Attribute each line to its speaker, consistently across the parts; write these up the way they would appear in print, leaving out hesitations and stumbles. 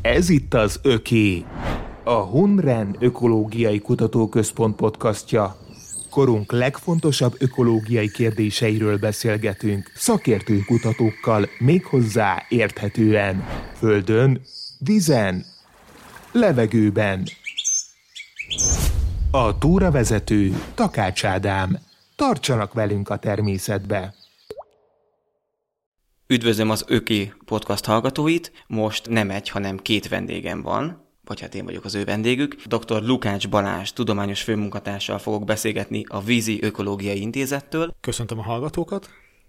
Speaker 1: Ez itt az Öké, a Hunren Ökológiai Kutatóközpont podcastja. Korunk legfontosabb ökológiai kérdéseiről beszélgetünk szakértő kutatókkal, méghozzá érthetően. Földön, vízen, levegőben. A túravezető Takács Ádám. Tartsanak velünk a természetbe!
Speaker 2: Üdvözlöm az Öké podcast hallgatóit. Most nem egy, hanem két vendégem van, vagy hát én vagyok az ő vendégük. Dr. Lukács Balázs tudományos főmunkatársal fogok beszélgetni a Vízi Ökológiai Intézettől.
Speaker 3: Köszöntöm a hallgatókat.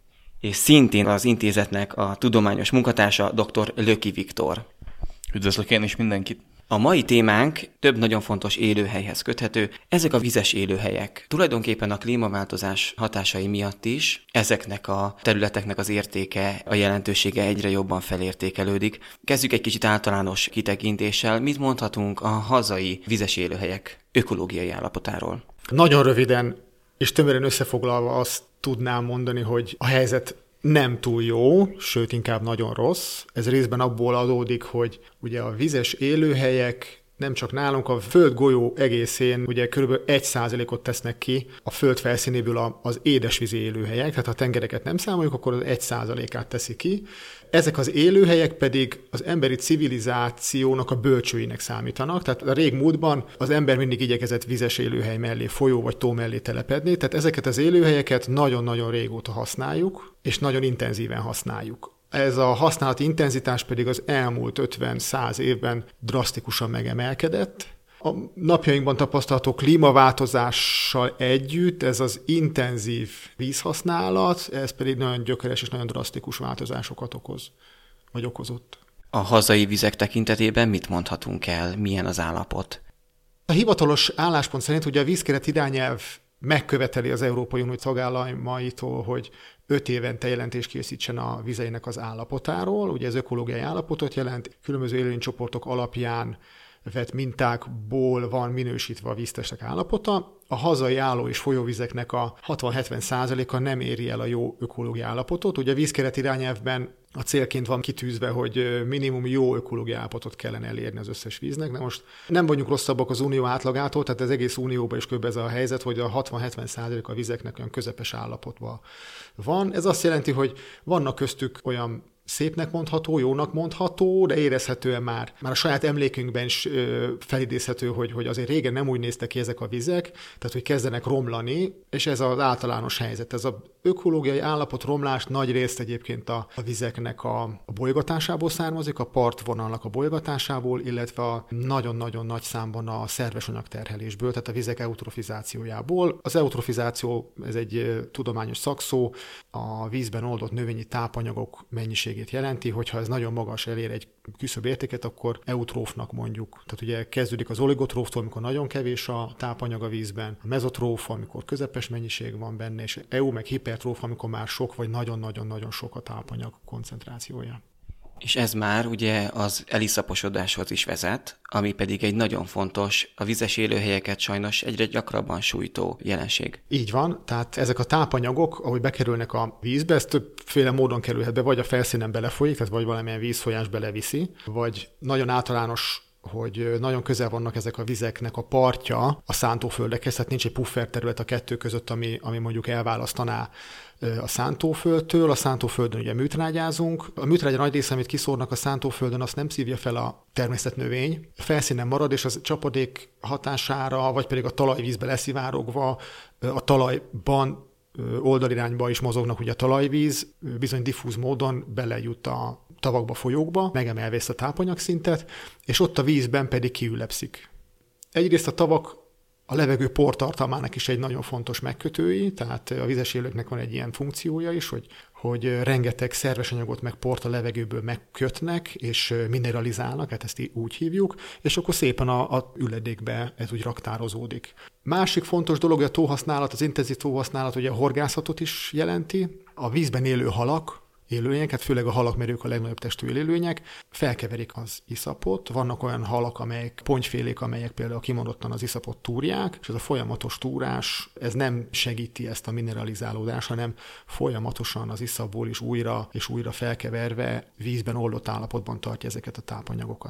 Speaker 2: És szintén az intézetnek a tudományos munkatársa Dr. Löki Viktor.
Speaker 4: Üdvözlök én is mindenkit!
Speaker 2: A mai témánk több nagyon fontos élőhelyhez köthető. Ezek a vizes élőhelyek. Tulajdonképpen a klímaváltozás hatásai miatt is ezeknek a területeknek az értéke, a jelentősége egyre jobban felértékelődik. Kezdjük egy kicsit általános kitekintéssel. Mit mondhatunk a hazai vizes élőhelyek ökológiai állapotáról?
Speaker 3: Nagyon röviden és tömören összefoglalva azt tudnám mondani, hogy a helyzet nem túl jó, sőt inkább nagyon rossz. Ez részben abból adódik, hogy ugye a vizes élőhelyek nem csak nálunk, a földgolyó egészén ugye kb. 1%-ot tesznek ki a föld felszínéből az édesvízi élőhelyek, tehát ha a tengereket nem számoljuk, akkor az 1%-át teszi ki. Ezek az élőhelyek pedig az emberi civilizációnak a bölcsőinek számítanak, tehát a régmúltban az ember mindig igyekezett vizes élőhely mellé, folyó vagy tó mellé telepedni, tehát ezeket az élőhelyeket nagyon-nagyon régóta használjuk, és nagyon intenzíven használjuk. Ez a használati intenzitás pedig az elmúlt 50-100 évben drasztikusan megemelkedett. A napjainkban tapasztalható klímaváltozással együtt ez az intenzív vízhasználat, ez pedig nagyon gyökeres és nagyon drasztikus változásokat okoz, vagy okozott.
Speaker 2: A hazai vizek tekintetében mit mondhatunk el? Milyen az állapot?
Speaker 3: A hivatalos álláspont szerint ugye a vízkeret irányelv megköveteli az Európai Unió tagállamaitól, hogy 5 évente jelentést készítsen a vizeinek az állapotáról. Ugye ez ökológiai állapotot jelent, különböző élőlénycsoportok alapján vett mintákból van minősítve a víztestek állapota. A hazai álló- és folyóvizeknek a 60-70%-a nem éri el a jó ökológiai állapotot. Ugye a vízkeret irányelvben a célként van kitűzve, hogy minimum jó ökológiai állapotot kellene elérni az összes víznek. De most nem vagyunk rosszabbak az unió átlagától, tehát az egész unióban is kb. Ez a helyzet, hogy a 60-70% a vizeknek olyan közepes állapotban van. Ez azt jelenti, hogy vannak köztük olyan szépnek mondható, jónak mondható, de érezhetően már a saját emlékünkben is felidézhető, hogy azért régen nem úgy néztek ki ezek a vizek, tehát hogy kezdenek romlani, és ez az általános helyzet. Ez az ökológiai állapot romlás nagy részt egyébként a vizeknek a bolygatásából származik, a partvonalnak a bolygatásából, illetve a nagyon-nagyon nagy számban a szerves anyagterhelésből, tehát a vizek eutrofizációjából. Az eutrofizáció, ez egy tudományos szakszó, a vízben oldott növényi tápanyagok mennyiségét jelenti, hogyha ez nagyon magas elér egy küszöbb értéket, akkor eutrófnak mondjuk. Tehát ugye kezdődik az oligotróftól, amikor nagyon kevés a tápanyag a vízben, a mezotróf, amikor közepes mennyiség van benne, és meg hipertróf, amikor már sok vagy nagyon-nagyon-nagyon sok a tápanyag koncentrációja.
Speaker 2: És ez már ugye az eliszaposodáshoz is vezet, ami pedig egy nagyon fontos, a vizes élőhelyeket sajnos egyre gyakrabban sújtó jelenség.
Speaker 3: Így van, tehát ezek a tápanyagok, ahogy bekerülnek a vízbe, ez többféle módon kerülhet be, vagy a felszínen belefolyik, tehát vagy valamilyen vízfolyás beleviszi, vagy nagyon általános, hogy nagyon közel vannak ezek a vizeknek a partja a szántóföldekhez, tehát nincs egy puffer terület a kettő között, ami mondjuk elválasztaná a szántóföldtől. A szántóföldön ugye műtrágyázunk. A műtrágya nagy része, amit kiszórnak a szántóföldön, azt nem szívja fel a természetnövény. A felszínen marad, és az csapadék hatására, vagy pedig a talajvízbe leszivárogva, a talajban oldalirányba is mozognak ugye a talajvíz, bizony diffúz módon belejut a tavakba, folyókba, megemelve ezt a tápanyagszintet, és ott a vízben pedig kiülepszik. Egyrészt a tavak a levegő portartalmának is egy nagyon fontos megkötői, tehát a vizes élőknek van egy ilyen funkciója is, hogy rengeteg szerves anyagot meg port a levegőből megkötnek, és mineralizálnak, hát ezt úgy hívjuk, és akkor szépen a üledékbe ez úgy raktározódik. Másik fontos dolog, hogy a tóhasználat, az intenzív tóhasználat ugye a horgászatot is jelenti. A vízben élő halak, élőlények, hát főleg a halak, mert ők a legnagyobb testű élőlények, felkeverik az iszapot. Vannak olyan halak, amelyek pontyfélék, amelyek például kimondottan az iszapot túrják, és ez a folyamatos túrás, ez nem segíti ezt a mineralizálódást, hanem folyamatosan az iszapból is újra és újra felkeverve vízben oldott állapotban tartja ezeket a tápanyagokat.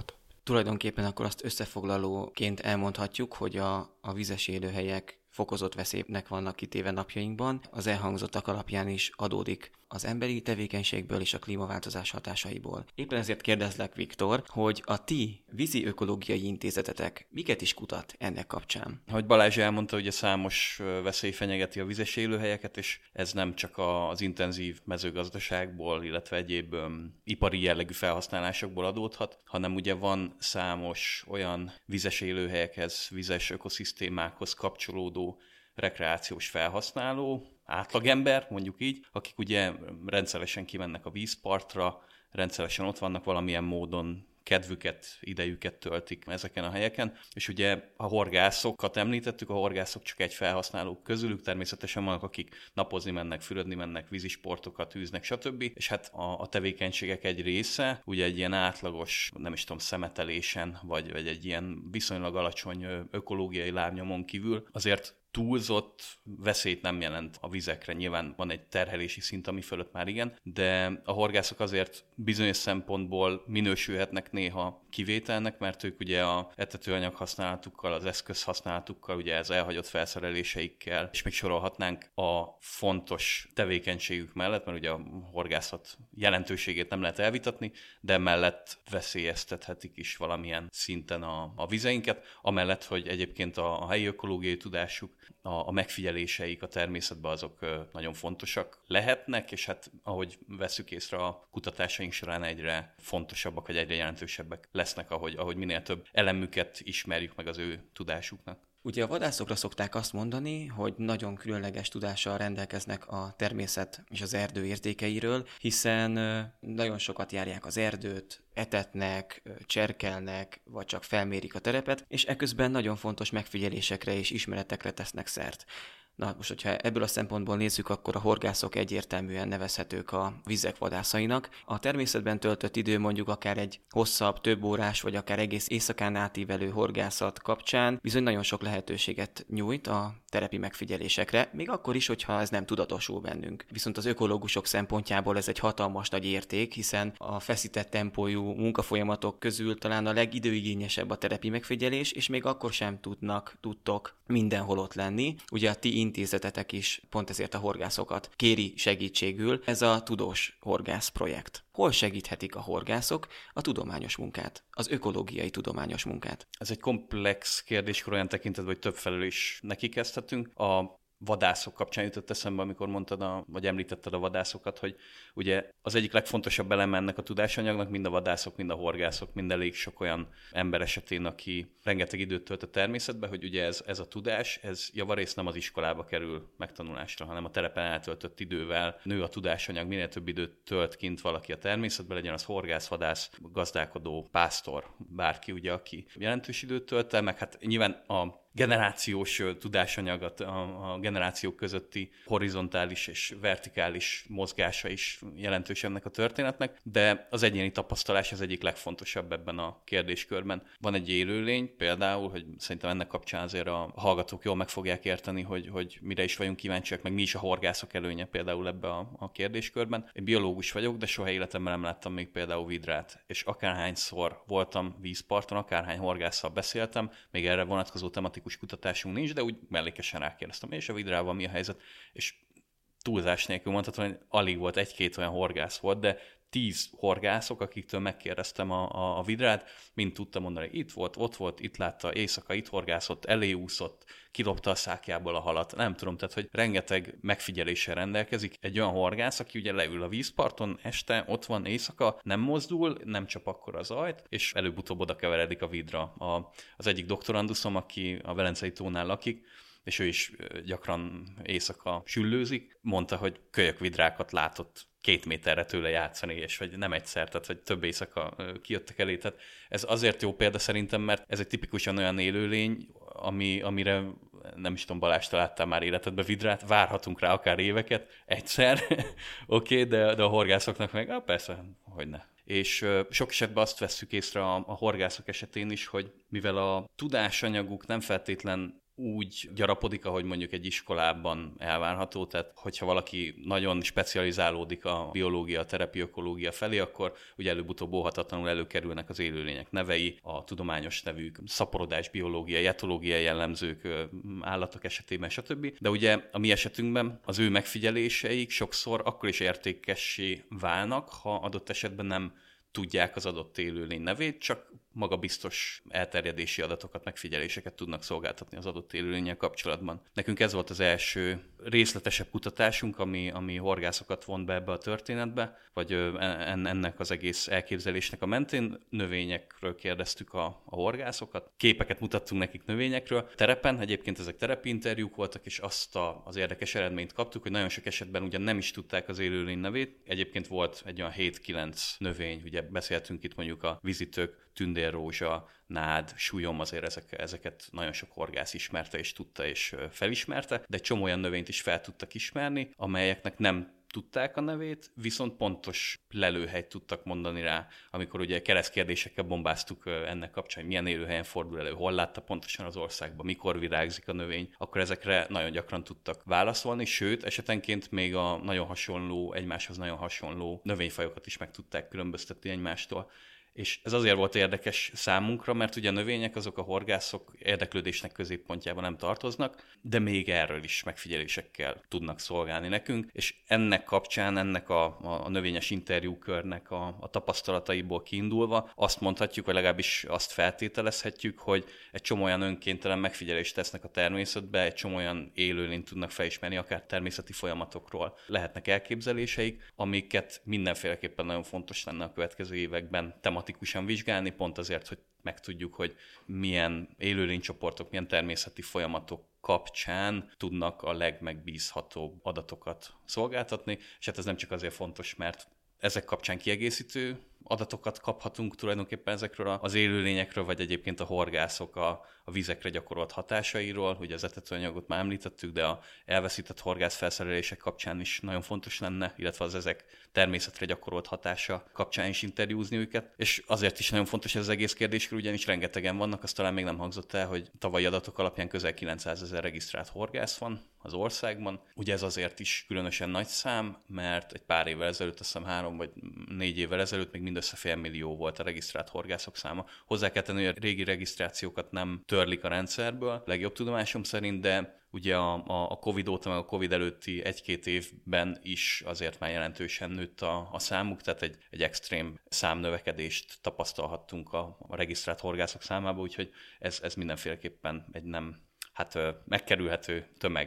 Speaker 2: Tulajdonképpen akkor azt összefoglalóként elmondhatjuk, hogy a vizes élőhelyek fokozott veszélynek vannak kitéve napjainkban. Az elhangzottak alapján is adódik az emberi tevékenységből és a klímaváltozás hatásaiból. Éppen ezért kérdezlek, Viktor, hogy a ti vízi ökológiai intézetetek miket is kutat ennek kapcsán?
Speaker 4: Ahogy Balázs elmondta, ugye számos veszély fenyegeti a vizes élőhelyeket, és ez nem csak az intenzív mezőgazdaságból, illetve egyéb ipari jellegű felhasználásokból adódhat, hanem ugye van számos olyan vizes élőhelyekhez, vizes ökoszisztémákhoz kapcsolódó rekreációs felhasználó, átlagember, mondjuk így, akik ugye rendszeresen kimennek a vízpartra, rendszeresen ott vannak valamilyen módon, kedvüket, idejüket töltik ezeken a helyeken, és ugye a horgászokat említettük, a horgászok csak egy felhasználók közülük, természetesen vannak, akik napozni mennek, fürödni mennek, vízisportokat űznek, stb. És hát a tevékenységek egy része, ugye egy ilyen átlagos, nem is tudom, szemetelésen, vagy egy ilyen viszonylag alacsony ökológiai lábnyomon kívül azért túlzott veszélyt nem jelent a vizekre. Nyilván van egy terhelési szint, ami fölött már igen, de a horgászok azért bizonyos szempontból minősülhetnek néha kivételnek, mert ők ugye a etetőanyag használatukkal, az eszköz használatukkal, ugye ez elhagyott felszereléseikkel, és még sorolhatnánk a fontos tevékenységük mellett, mert ugye a horgászat jelentőségét nem lehet elvitatni, de mellett veszélyeztethetik is valamilyen szinten a vizeinket, amellett, hogy egyébként a helyi ökológiai tudásuk, a megfigyeléseik a természetben azok nagyon fontosak lehetnek, és hát ahogy vesszük észre a kutatásaink során egyre fontosabbak, vagy egyre jelentősebbek lesznek, ahogy minél több elemüket ismerjük meg az ő tudásuknak.
Speaker 2: Ugye a vadászokra szokták azt mondani, hogy nagyon különleges tudással rendelkeznek a természet és az erdő értékeiről, hiszen nagyon sokat járják az erdőt, etetnek, cserkelnek, vagy csak felmérik a terepet, és eközben nagyon fontos megfigyelésekre és ismeretekre tesznek szert. Na most, hogyha ebből a szempontból nézzük, akkor a horgászok egyértelműen nevezhetők a vizek vadászainak. A természetben töltött idő mondjuk akár egy hosszabb, több órás, vagy akár egész éjszakán átívelő horgászat kapcsán bizony nagyon sok lehetőséget nyújt a terepi megfigyelésekre, még akkor is, hogyha ez nem tudatosul bennünk. Viszont az ökológusok szempontjából ez egy hatalmas nagy érték, hiszen a feszített tempójú munkafolyamatok közül talán a legidőigényesebb a terepi megfigyelés, és még akkor sem tudtok mindenhol ott lenni. Ugye a ti intézetetek is pont ezért a horgászokat kéri segítségül. Ez a Tudós Horgász projekt. Hol segíthetik a horgászok a tudományos munkát, az ökológiai tudományos munkát?
Speaker 4: Ez egy komplex kérdéskör olyan tekintetben, hogy többfelől is nekikezdhetünk. A vadászok kapcsán jutott eszembe, amikor mondtad, vagy említetted a vadászokat, hogy ugye az egyik legfontosabb eleme ennek a tudásanyagnak mind a vadászok, mind a horgászok, mind elég sok olyan ember esetén, aki rengeteg időt tölt a természetbe, hogy ugye ez a tudás, ez javarészt nem az iskolába kerül megtanulásra, hanem a terepen eltöltött idővel nő a tudásanyag, minél több időt tölt kint valaki a természetbe, legyen az horgász, vadász, gazdálkodó, pásztor, bárki, ugye, aki jelentős időt tölt el, meg hát nyilván a generációs tudásanyagot, a generációk közötti horizontális és vertikális mozgása is jelentős ennek a történetnek, de az egyéni tapasztalás az egyik legfontosabb ebben a kérdéskörben. Van egy élőlény például, hogy szerintem ennek kapcsán azért a hallgatók jól meg fogják érteni, hogy mire is vagyunk kíváncsiak, meg mi is a horgászok előnye például ebbe a kérdéskörben. Én biológus vagyok, de soha életemben nem láttam még például vidrát, és akárhányszor voltam vízparton, akárhány horgásszal beszéltem, még erre vonatkozó tematikus kutatásunk nincs, de úgy mellékesen rákérdeztem, és a vidrával mi a helyzet, és túlzás nélkül mondhatom, hogy alig volt, egy-két olyan horgász volt, de 10 horgászok, akiktől megkérdeztem a vidrát, mind tudta mondani, itt volt, ott volt, itt látta, éjszaka itt horgászott, eléúszott, kilopta a szákjából a halat, nem tudom, tehát hogy rengeteg megfigyeléssel rendelkezik egy olyan horgász, aki ugye leül a vízparton este, ott van éjszaka, nem mozdul, nem csap akkor az ajt, és előbb-utóbb oda keveredik a vidra. Az egyik doktoranduszom, aki a Velencei tónál lakik, és ő is gyakran éjszaka süllőzik, mondta, hogy kölyökvidrákat látott 2 méterre tőle játszani, és vagy nem egyszer, tehát vagy több éjszaka kijöttek elé. Tehát ez azért jó példa szerintem, mert ez egy tipikusan olyan élőlény, amire nem is tudom, Balázs, te láttál már életedbe vidrát, várhatunk rá akár éveket, egyszer, oké, de a horgászoknak meg, persze, hogyne. És sok esetben azt vesszük észre a horgászok esetén is, hogy mivel a tudásanyaguk nem feltétlen úgy gyarapodik, ahogy mondjuk egy iskolában elvárható. Tehát, hogyha valaki nagyon specializálódik a biológia, a terepiokológia felé, akkor ugye előbb-utóbb óhatatlanul előkerülnek az élőlények nevei, a tudományos nevük, szaporodás biológia, etológiai jellemzők állatok esetében, stb. De ugye a mi esetünkben az ő megfigyeléseik sokszor akkor is értékessé válnak, ha adott esetben nem tudják az adott élőlény nevét, csak magabiztos elterjedési adatokat, megfigyeléseket tudnak szolgáltatni az adott élőlénnyel kapcsolatban. Nekünk ez volt az első részletesebb kutatásunk, ami horgászokat vont be ebbe a történetbe, vagy ennek az egész elképzelésnek a mentén. Növényekről kérdeztük a horgászokat, képeket mutattunk nekik növényekről. Terepen, egyébként ezek terepi interjúk voltak, és azt az érdekes eredményt kaptuk, hogy nagyon sok esetben ugyan nem is tudták az élőlény nevét. Egyébként volt egy olyan 7-9 növény, ugye beszéltünk itt mondjuk a vízitök, tündérrózsa, nád, súlyom, azért ezeket nagyon sok horgász ismerte és tudta és felismerte, de egy csomó olyan növényt is fel tudtak ismerni, amelyeknek nem tudták a nevét, viszont pontos lelőhelyt tudtak mondani rá, amikor ugye keresztkérdésekkel bombáztuk ennek kapcsán, hogy milyen élőhelyen fordul elő, hol látta pontosan az országban, mikor virágzik a növény, akkor ezekre nagyon gyakran tudtak válaszolni, sőt, esetenként még a nagyon hasonló, egymáshoz nagyon hasonló növényfajokat is meg tudták különböztetni egymástól. És ez azért volt érdekes számunkra, mert ugye a növények azok a horgászok érdeklődésnek középpontjában nem tartoznak, de még erről is megfigyelésekkel tudnak szolgálni nekünk, és ennek kapcsán, ennek a növényes interjúkörnek a tapasztalataiból kiindulva azt mondhatjuk, vagy legalábbis azt feltételezhetjük, hogy egy csomó olyan önkéntelen megfigyelést tesznek a természetbe, egy csomó olyan élőlényt tudnak felismerni, akár természeti folyamatokról lehetnek elképzeléseik, amiket mindenféleképpen nagyon fontos lenne a következő években tematikusan vizsgálni, pont azért, hogy megtudjuk, hogy milyen élőlénycsoportok, milyen természeti folyamatok kapcsán tudnak a legmegbízhatóbb adatokat szolgáltatni, és hát ez nem csak azért fontos, mert ezek kapcsán kiegészítő adatokat kaphatunk tulajdonképpen ezekről az élőlényekről, vagy egyébként a horgászok a vizekre gyakorolt hatásairól. Ugye az etetőanyagot már említettük, de a elveszített horgászfelszerelések kapcsán is nagyon fontos lenne, illetve az ezek természetre gyakorolt hatása kapcsán is interjúzni őket. És azért is nagyon fontos ez az egész kérdéskör, ugyanis rengetegen vannak, azt talán még nem hangzott el, hogy tavalyi adatok alapján közel 900 000 regisztrált horgász van az országban. Ugye ez azért is különösen nagy szám, mert egy pár évvel ezelőtt, azt hiszem 3 vagy 4 évvel ezelőtt még mindössze 500 000 volt a regisztrált horgászok száma. Hozzá kell tenni, hogy a régi regisztrációkat nem törlik a rendszerből, legjobb tudomásom szerint, de ugye a Covid óta, meg a Covid előtti 1-2 évben is azért már jelentősen nőtt a számuk, tehát egy extrém számnövekedést tapasztalhattunk a regisztrált horgászok számába, úgyhogy ez mindenféleképpen egy nem megkerülhető tömeg.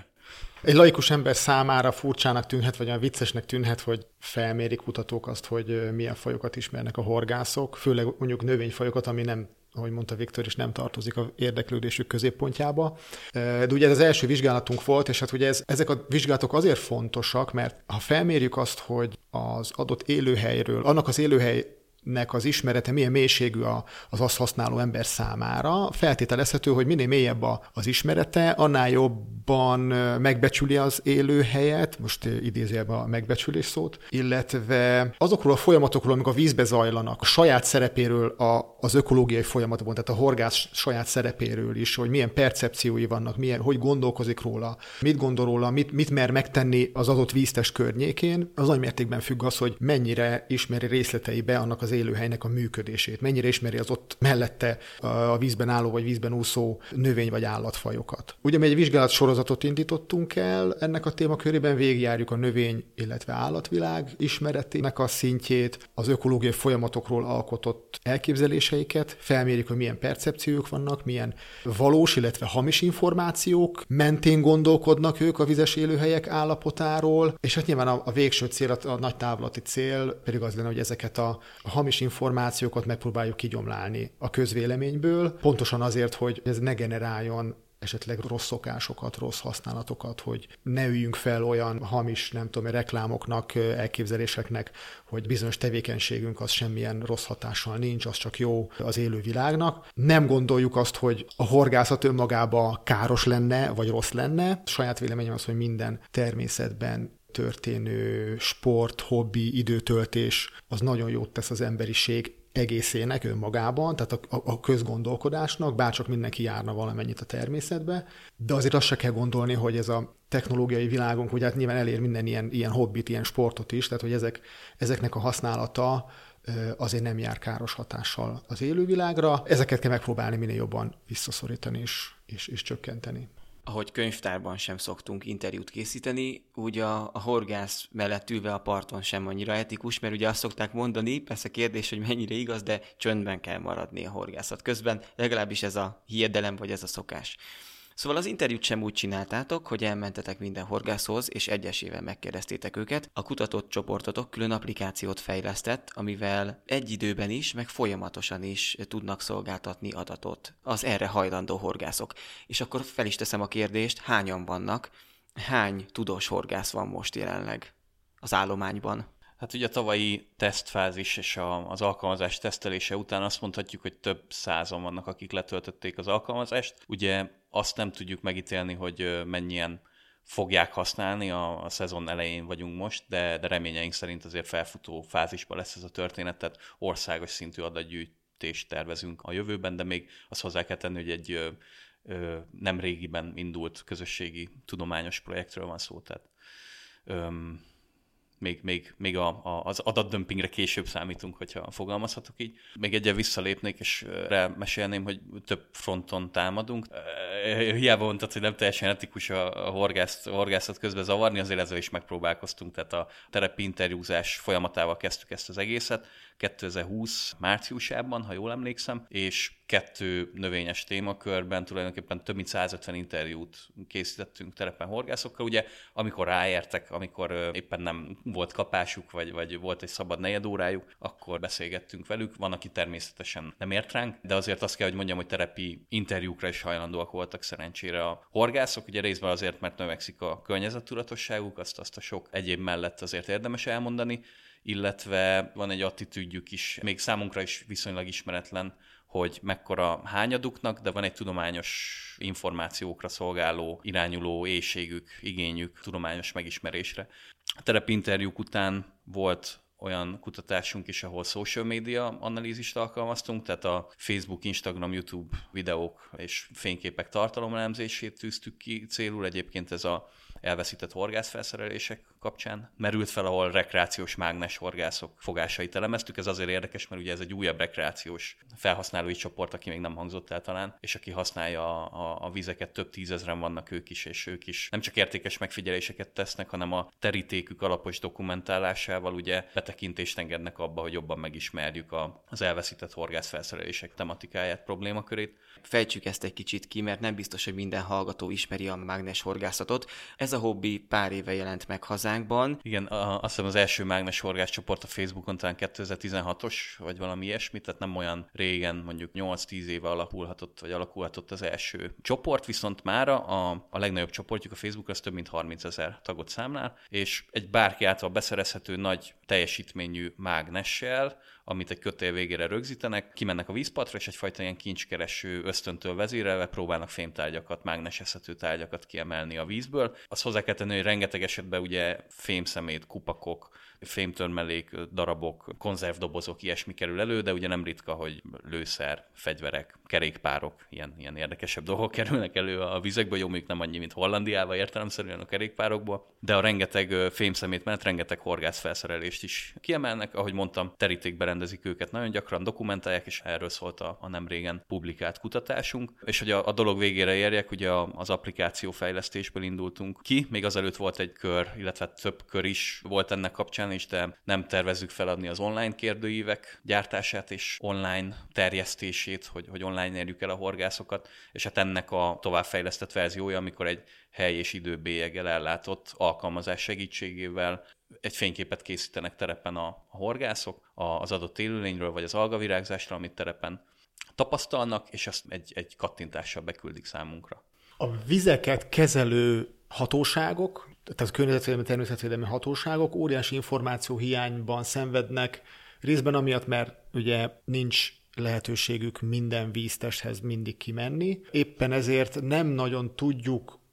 Speaker 3: Egy laikus ember számára furcsának tűnhet, vagy olyan viccesnek tűnhet, hogy felmérik kutatók azt, hogy milyen fajokat ismernek a horgászok, főleg mondjuk növényfajokat, ami nem, ahogy mondta Viktor is, nem tartozik a érdeklődésük középpontjába. De ugye ez az első vizsgálatunk volt, és hát ugye ezek a vizsgálatok azért fontosak, mert ha felmérjük azt, hogy az adott élőhelyről, annak az élőhelynek az ismerete milyen mélységű az azt használó ember számára, feltételezhető, hogy minél mélyebb az ismerete, annál jobban megbecsüli az élőhelyet, most idézőjelben a megbecsülés szót, illetve azokról a folyamatokról, amik a vízbe zajlanak, a saját szerepéről az ökológiai folyamatban, tehát a horgász saját szerepéről is, hogy milyen percepciói vannak, hogy gondolkozik róla, mit gondol róla, mit mer megtenni az adott víztest környékén, az nagy mértékben függ az, hogy mennyire ismeri részleteibe annak az élőhelynek a működését, mennyire ismeri az ott mellette a vízben álló vagy vízben úszó növény vagy állatfajokat. Ugye mi egy vizsgálat sorozatot indítottunk el ennek a témakörében, végigjárjuk a növény, illetve állatvilág ismeretének a szintjét, az ökológiai folyamatokról alkotott elképzeléseiket, felmérjük, hogy milyen percepciók vannak, milyen valós, illetve hamis információk mentén gondolkodnak ők a vizes élőhelyek állapotáról, és hát nyilván a végső cél, a nagy távlati cél pedig az lenne, hogy ezeket a hamis információkat megpróbáljuk kigyomlálni a közvéleményből, pontosan azért, hogy ez ne generáljon esetleg rossz szokásokat, rossz használatokat, hogy ne üljünk fel olyan hamis, nem tudom, reklámoknak, elképzeléseknek, hogy bizonyos tevékenységünk az semmilyen rossz hatással nincs, az csak jó az élő világnak. Nem gondoljuk azt, hogy a horgászat önmagában káros lenne, vagy rossz lenne. A saját véleményem az, hogy minden természetben történő sport, hobbi, időtöltés, az nagyon jót tesz az emberiség egészének önmagában, tehát a közgondolkodásnak, bárcsak mindenki járna valamennyit a természetbe, de azért azt se kell gondolni, hogy ez a technológiai világunk, ugye hát nyilván elér minden ilyen hobbit, ilyen sportot is, tehát hogy ezeknek a használata azért nem jár káros hatással az élővilágra. Ezeket kell megpróbálni minél jobban visszaszorítani és csökkenteni.
Speaker 2: Ahogy könyvtárban sem szoktunk interjút készíteni, úgy a horgász mellett ülve a parton sem annyira etikus, mert ugye azt szokták mondani, persze kérdés, hogy mennyire igaz, de csöndben kell maradni a horgászat közben, legalábbis ez a hiedelem vagy ez a szokás. Szóval az interjút sem úgy csináltátok, hogy elmentetek minden horgászhoz, és egyesével megkérdeztétek őket. A kutatott csoportotok külön applikációt fejlesztett, amivel egy időben is, meg folyamatosan is tudnak szolgáltatni adatot az erre hajlandó horgászok. És akkor fel is teszem a kérdést, hányan vannak, hány tudós horgász van most jelenleg az állományban?
Speaker 4: Hát ugye a tavalyi tesztfázis és az alkalmazás tesztelése után azt mondhatjuk, hogy több százan vannak, akik letöltötték az alkalmazást. Ugye azt nem tudjuk megítélni, hogy mennyien fogják használni, a szezon elején vagyunk most, de reményeink szerint azért felfutó fázisban lesz ez a történet, tehát országos szintű adatgyűjtést tervezünk a jövőben, de még azt hozzá kell tenni, hogy egy nem régiben indult közösségi tudományos projektről van szó, tehát még az adatdömpingre később számítunk, hogyha fogalmazhatok így. Még egyel visszalépnék, és mesélném, hogy több fronton támadunk. Hiába mondtad, hogy nem teljesen etikus a horgászat közben zavarni, azért ezzel is megpróbálkoztunk. Tehát a terepi interjúzás folyamatával kezdtük ezt az egészet, 2020 márciusában, ha jól emlékszem, és 2 növényes témakörben tulajdonképpen több mint 150 interjút készítettünk terepen horgászokkal. Ugye, amikor ráértek, amikor éppen nem volt kapásuk, vagy volt egy szabad negyedórájuk, akkor beszélgettünk velük. Van, aki természetesen nem ért ránk, de azért azt kell, hogy mondjam, hogy terepi interjúkra is hajlandóak voltak szerencsére a horgászok. Ugye részben azért, mert növekszik a környezettudatosságuk, azt a sok egyéb mellett azért érdemes elmondani, illetve van egy attitűdjük is, még számunkra is viszonylag ismeretlen, hogy mekkora hányaduknak, de van egy tudományos információkra szolgáló, irányuló éhségük, igényük tudományos megismerésre. A terepi interjúk után volt olyan kutatásunk is, ahol social media analízist alkalmaztunk, tehát a Facebook, Instagram, YouTube videók és fényképek tartalomelemzését tűztük ki célul. Egyébként ez a elveszített horgászfelszerelések kapcsán merült fel, ahol rekreációs mágnes horgászok fogásait elemeztük. Ez azért érdekes, mert ugye ez egy újabb rekreációs felhasználói csoport, aki még nem hangzott el talán, és aki használja a vizeket, több tízezren vannak ők is, és ők is nem csak értékes megfigyeléseket tesznek, hanem a terítékük alapos dokumentálásával ugye betekintést engednek abba, hogy jobban megismerjük az elveszített horgászfelszerelések tematikáját, problémakörét.
Speaker 2: Fejtsük ezt egy kicsit ki, mert nem biztos, hogy minden hallgató ismeri a mágnes horgászatot. Ez a hobbi pár éve jelent meg hazánkban.
Speaker 4: Igen, azt hiszem az első mágnes horgász csoport a Facebookon talán 2016-os, vagy valami ilyesmi, tehát nem olyan régen, mondjuk 8-10 éve alakulhatott az első csoport, viszont mára a legnagyobb csoportjuk a Facebookon az több mint 30 000 tagot számlál, és egy bárki által beszerezhető nagy teljesítményű mágnessel, amit egy kötél végére rögzítenek, kimennek a vízpartra, és egyfajta ilyen kincskereső ösztöntől vezérelve próbálnak fémtárgyakat, mágnesezhető tárgyakat kiemelni a vízből. Azt hozzá kell tenni, hogy rengeteg esetben ugye fémszemét, kupakok, fémtörmelék, darabok, konzervdobozok, ilyesmi kerül elő, de ugye nem ritka, hogy lőszer, fegyverek, kerékpárok, ilyen érdekesebb dolgok kerülnek elő a vizekből, jó, mondjuk nem annyi, mint Hollandiában értelemszerűen a kerékpárokból, de a rengeteg fémszemét mellett rengeteg horgászfelszerelést is kiemelnek, ahogy mondtam, terítékbe rendezik őket, nagyon gyakran dokumentálják, és erről szólt a nem régen publikált kutatásunk. És hogy a dolog végére érjek, ugye az applikáció fejlesztésből indultunk ki, még azelőtt volt egy kör, illetve több kör is volt ennek kapcsán, is, de nem tervezzük feladni az online kérdőívek gyártását és online terjesztését, hogy online érjük el a horgászokat, és hát ennek a továbbfejlesztett verziója, amikor egy hely és időbélyeggel ellátott alkalmazás segítségével egy fényképet készítenek terepen a horgászok az adott élőlényről, vagy az algavirágzásra, amit terepen tapasztalnak, és ezt egy kattintással beküldik számunkra.
Speaker 3: A vizeket kezelő hatóságok, tehát a környezetvédelmi, természetvédelmi hatóságok óriási információhiányban szenvednek, részben amiatt, mert ugye nincs lehetőségük minden víztesthez mindig kimenni. Éppen ezért nem nagyon tudjuk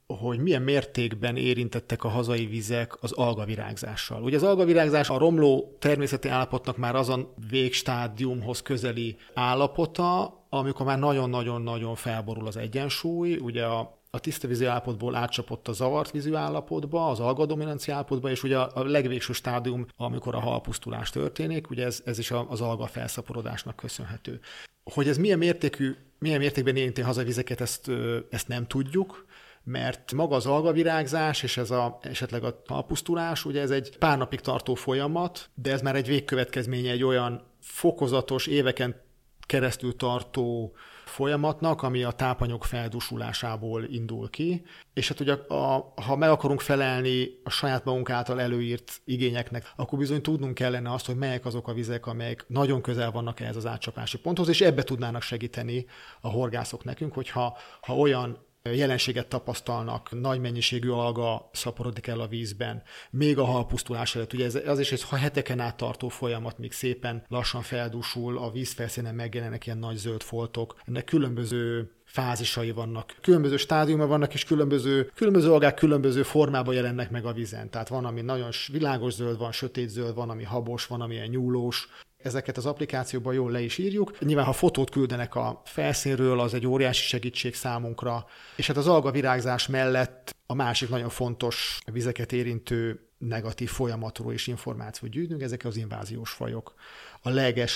Speaker 3: hogy milyen mértékben érintettek a hazai vizek az algavirágzással. Ugye az algavirágzás a romló természeti állapotnak már azon végstádiumhoz közeli állapota, amikor már nagyon-nagyon-nagyon felborul az egyensúly, ugye a tiszta vízi állapotból átcsapott a zavart vízű állapotba, az algadominancia állapotba, és ugye a legvégső stádium, amikor a halpusztulás történik, ugye ez is az alga felszaporodásnak köszönhető. Hogy ez milyen mértékben érinti a hazai vizeket, ezt nem tudjuk, mert maga az algavirágzás és esetleg a halpusztulás, ugye ez egy pár napig tartó folyamat, de ez már egy végkövetkezménye egy olyan fokozatos, éveken keresztül tartó folyamatnak, ami a tápanyag feldúsulásából indul ki, és hát ugye ha meg akarunk felelni a saját magunk által előírt igényeknek, akkor bizony tudnunk kellene azt, hogy melyek azok a vizek, amelyek nagyon közel vannak ehhez az átcsapási ponthoz, és ebbe tudnának segíteni a horgászok nekünk, hogyha olyan jelenséget tapasztalnak, nagy mennyiségű alga szaporodik el a vízben, még a halpusztulás előtt. Ugye az is egy heteken át tartó folyamat, míg szépen lassan feldúsul, a vízfelszínen megjelennek ilyen nagy zöld foltok. Ennek különböző fázisai vannak, különböző stádiuma vannak, és különböző algák különböző formában jelennek meg a vízen. Tehát van, ami nagyon világos zöld, van sötét zöld, van, ami habos, van, ami ilyen nyúlós. Ezeket az applikációban jól le is írjuk. Nyilván, ha fotót küldenek a felszínről, az egy óriási segítség számunkra. És hát az algavirágzás mellett a másik nagyon fontos vizeket érintő negatív folyamatról is információt gyűjtünk, ezek az inváziós fajok. A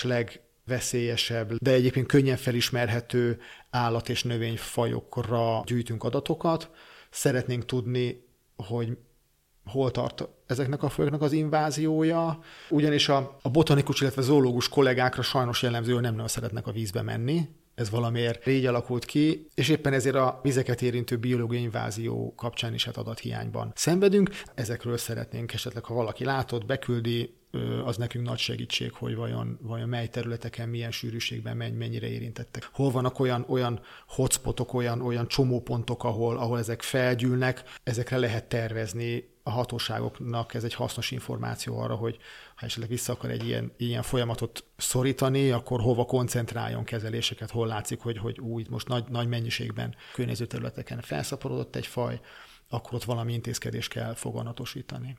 Speaker 3: legveszélyesebb, de egyébként könnyen felismerhető állat- és növényfajokra gyűjtünk adatokat. Szeretnénk tudni, hogy hol tart ezeknek a fajoknak az inváziója, ugyanis a botanikus, illetve zoológus kollégákra sajnos jellemző, hogy nem nagyon szeretnek a vízbe menni. Ez valamiért így alakult ki, és éppen ezért a vizeket érintő biológiai invázió kapcsán is adathiányban szenvedünk. Ezekről szeretnénk esetleg, ha valaki látott, beküldi, az nekünk nagy segítség, hogy vajon mely területeken, milyen sűrűségben mennyire érintettek. Hol vannak olyan hotspotok, olyan csomópontok, ahol ezek felgyűlnek, ezekre lehet tervezni a hatóságoknak, ez egy hasznos információ arra, hogy ha esetleg vissza akar egy ilyen folyamatot szorítani, akkor hova koncentráljon kezeléseket, hol látszik, hogy most nagy mennyiségben környező területeken felszaporodott egy faj, akkor ott valami intézkedést kell foganatosítani.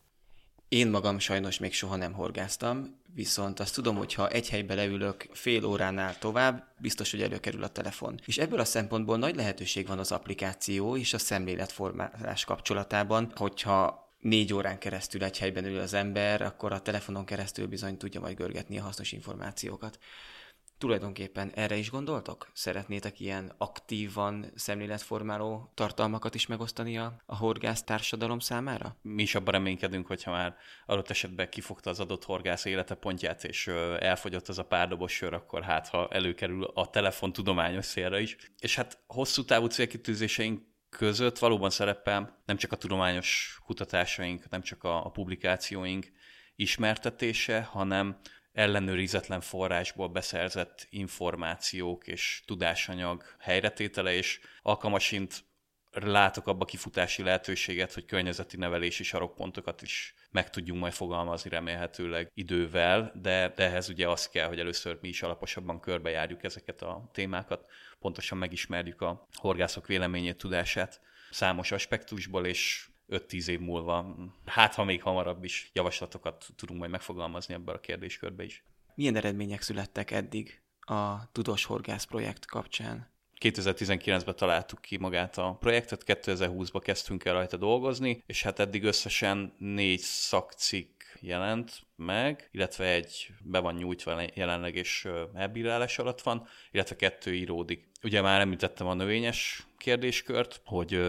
Speaker 2: Én magam sajnos még soha nem horgáztam, viszont azt tudom, hogy ha egy helybe leülök fél óránál tovább, biztos, hogy előkerül a telefon. És ebből a szempontból nagy lehetőség van az applikáció és a szemléletformálás kapcsolatában, hogyha 4 órán keresztül egy helyben ül az ember, akkor a telefonon keresztül bizony tudja majd görgetni a hasznos információkat. Tulajdonképpen erre is gondoltok? Szeretnétek ilyen aktívan szemléletformáló tartalmakat is megosztani a horgász társadalom számára?
Speaker 4: Mi is abban reménykedünk, hogyha már adott esetben kifogta az adott horgász életepontját, és elfogyott az a pár dobos sör, akkor ha előkerül a telefon tudományos szélre is. És hát hosszú távú célkitűzéseink között valóban szerepel nem csak a tudományos kutatásaink, nem csak a publikációink ismertetése, hanem ellenőrizetlen forrásból beszerzett információk és tudásanyag helyretétele, és alkalmasint látok abba kifutási lehetőséget, hogy környezeti nevelési sarokpontokat is meg tudjunk majd fogalmazni remélhetőleg idővel, de ehhez ugye az kell, hogy először mi is alaposabban körbejárjuk ezeket a témákat, pontosan megismerjük a horgászok véleményét, tudását számos aspektusból, és 5-10 év múlva, ha még hamarabb is javaslatokat tudunk majd megfogalmazni ebben a kérdéskörbe is.
Speaker 2: Milyen eredmények születtek eddig a Tudós Horgász projekt kapcsán?
Speaker 4: 2019-ben találtuk ki magát a projektet, 2020-ban kezdtünk el rajta dolgozni, és hát eddig összesen 4 szakcikk jelent meg, illetve egy be van nyújtva jelenleg, és elbírálás alatt van, illetve 2 íródik. Ugye már említettem a növényes kérdéskört, hogy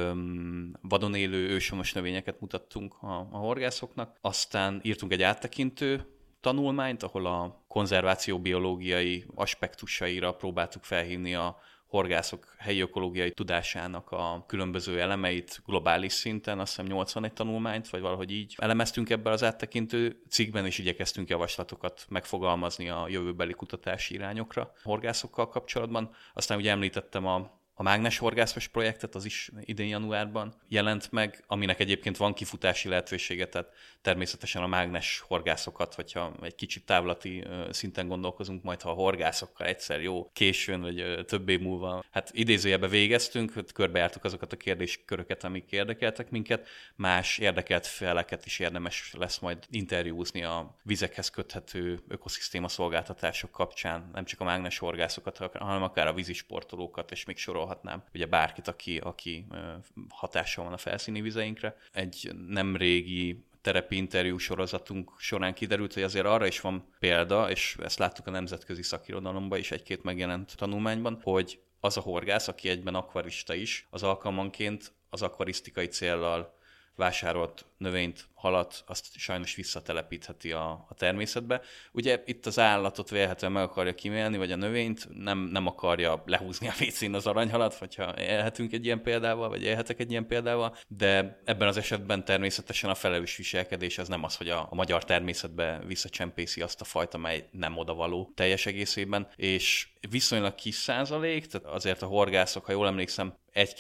Speaker 4: vadon élő őshonos növényeket mutattunk a horgászoknak, aztán írtunk egy áttekintő tanulmányt, ahol a konzerváció biológiai aspektusaira próbáltuk felhívni a horgászok helyi ökológiai tudásának a különböző elemeit globális szinten, azt hiszem 81 tanulmányt, vagy valahogy így elemeztünk ebben az áttekintő cikkben, és igyekeztünk javaslatokat megfogalmazni a jövőbeli kutatási irányokra horgászokkal kapcsolatban. Aztán ugye említettem a a mágneshorgászos projektet, az is idén januárban jelent meg, aminek egyébként van kifutási lehetősége, tehát természetesen a mágneshorgászokat, hogyha egy kicsit távlati szinten gondolkozunk, majd ha a horgászokkal egyszer jó későn, vagy több év múlva, hát idézőjelben végeztünk, körbejártuk azokat a kérdésköröket, amik érdekeltek minket, más érdekelt feleket is érdemes lesz majd interjúzni a vizekhez köthető ökoszisztéma szolgáltatások kapcsán, nem csak a mágneshorgászokat, hanem akár a vízisportolókat, és még sorolhatnám ugye bárkit, aki hatással van a felszíni vizeinkre. Egy nem régi terepi interjú sorozatunk során kiderült, hogy azért arra is van példa, és ezt láttuk a nemzetközi szakirodalomban is egy-két megjelent tanulmányban, hogy az a horgász, aki egyben akvarista is, az alkalmanként az akvarisztikai céllal vásárolt növényt, halat, azt sajnos visszatelepítheti a természetbe. Ugye itt az állatot vélhetően meg akarja kimélni, vagy a növényt, nem akarja lehúzni a WC-n az aranyhalat, hogyha élhetünk egy ilyen példával, vagy élhetek egy ilyen példával, de ebben az esetben természetesen a felelős viselkedés az nem az, hogy a magyar természetbe visszacsempészi azt a fajt, amely nem odavaló teljes egészében, és viszonylag kis százalék, tehát azért a horgászok, ha jól emlékszem,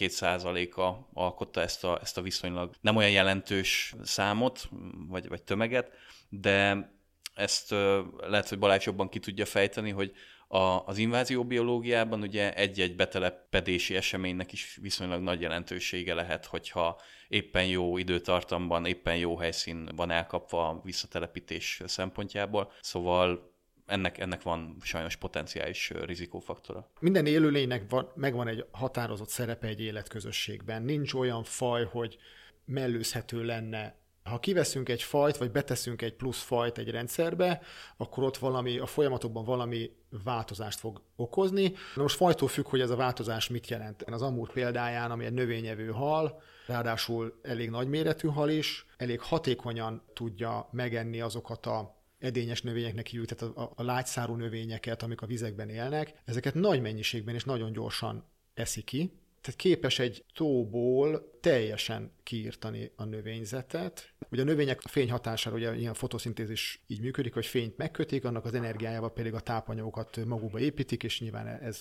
Speaker 4: 1-2% alkotta ezt a viszonylag nem olyan jelentős számot, vagy tömeget, de ezt lehet, hogy Balázs jobban ki tudja fejteni, hogy az invázióbiológiában ugye egy-egy betelepedési eseménynek is viszonylag nagy jelentősége lehet, hogyha éppen jó időtartamban, éppen jó helyszín van elkapva a visszatelepítés szempontjából. Szóval ennek van sajnos potenciális rizikófaktora.
Speaker 3: Minden élőlénynek megvan egy határozott szerepe egy életközösségben. Nincs olyan faj, hogy mellőzhető lenne. Ha kiveszünk egy fajt, vagy beteszünk egy plusz fajt egy rendszerbe, akkor ott a folyamatokban valami változást fog okozni. Na most fajtól függ, hogy ez a változás mit jelent. Az amúr példáján, ami egy növényevő hal, ráadásul elég nagyméretű hal is, elég hatékonyan tudja megenni azokat a edényes növényeknek hívjuk, tehát a lágyszárú növényeket, amik a vizekben élnek, ezeket nagy mennyiségben és nagyon gyorsan eszi ki. Tehát képes egy tóból teljesen kiírtani a növényzetet. Ugye a növények a fény hatására, ugye ilyen fotoszintézis így működik, hogy fényt megkötik, annak az energiájával pedig a tápanyagokat magukba építik, és nyilván ez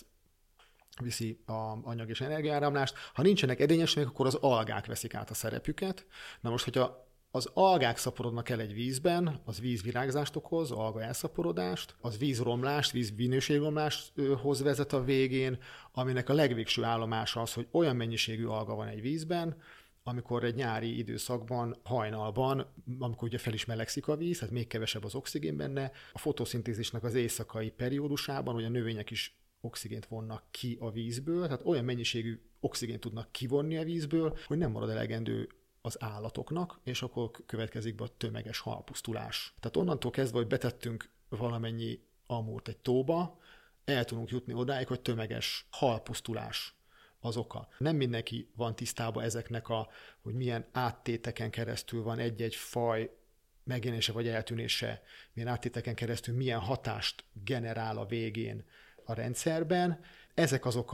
Speaker 3: viszi az anyag és energiáramlást. Ha nincsenek edényes növények, akkor az algák veszik át a szerepüket. Na most, hogyha az algák szaporodnak el egy vízben, az vízvirágzást okoz, alga elszaporodást, az vízromlást, vízminőségromláshoz vezet a végén, aminek a legvégső állomása az, hogy olyan mennyiségű alga van egy vízben, amikor egy nyári időszakban, hajnalban, amikor ugye fel is melegszik a víz, tehát még kevesebb az oxigén benne, a fotoszintézisnek az éjszakai periódusában, hogy a növények is oxigént vonnak ki a vízből, tehát olyan mennyiségű oxigént tudnak kivonni a vízből, hogy nem marad elegendő az állatoknak, és akkor következik be a tömeges halpusztulás. Tehát onnantól kezdve, hogy betettünk valamennyi amúrt egy tóba, el tudunk jutni odáig, hogy tömeges halpusztulás az oka. Nem mindenki van tisztában ezeknek hogy milyen áttéteken keresztül van egy-egy faj megjelenése vagy eltűnése, milyen áttéteken keresztül milyen hatást generál a végén a rendszerben. Ezek azok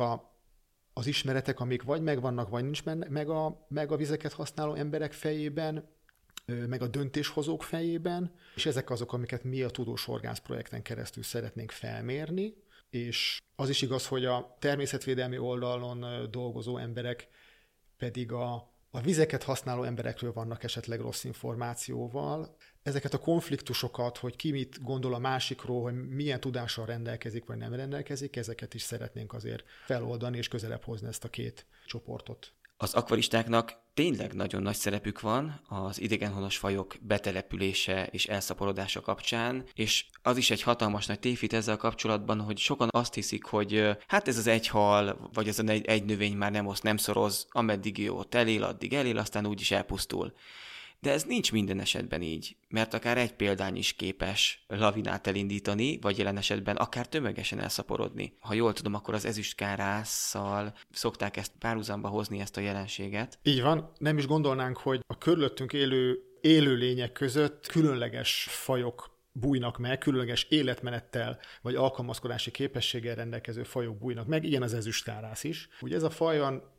Speaker 3: az ismeretek, amik vagy megvannak, vagy nincs meg a vizeket használó emberek fejében, meg a döntéshozók fejében, és ezek azok, amiket mi a Tudós Horgász projekten keresztül szeretnénk felmérni, és az is igaz, hogy a természetvédelmi oldalon dolgozó emberek pedig a vizeket használó emberekről vannak esetleg rossz információval. Ezeket a konfliktusokat, hogy ki mit gondol a másikról, hogy milyen tudással rendelkezik, vagy nem rendelkezik, ezeket is szeretnénk azért feloldani, és közelebb hozni ezt a két csoportot.
Speaker 2: Az akvaristáknak tényleg nagyon nagy szerepük van az idegenhonos fajok betelepülése és elszaporodása kapcsán, és az is egy hatalmas nagy tévhit ezzel kapcsolatban, hogy sokan azt hiszik, hogy hát ez az egy hal, vagy ez egy növény már nem szoroz, ameddig jót elél, addig elél, aztán úgyis elpusztul. De ez nincs minden esetben így, mert akár egy példány is képes lavinát elindítani, vagy jelen esetben akár tömegesen elszaporodni. Ha jól tudom, akkor az ezüstkárásszal szokták ezt párhuzamba hozni, ezt a jelenséget.
Speaker 3: Így van, nem is gondolnánk, hogy a körülöttünk élő élőlények között különleges fajok bújnak meg, különleges életmenettel vagy alkalmazkodási képességgel rendelkező fajok bújnak meg, ilyen az ezüstkárász is. Ugye ez a faj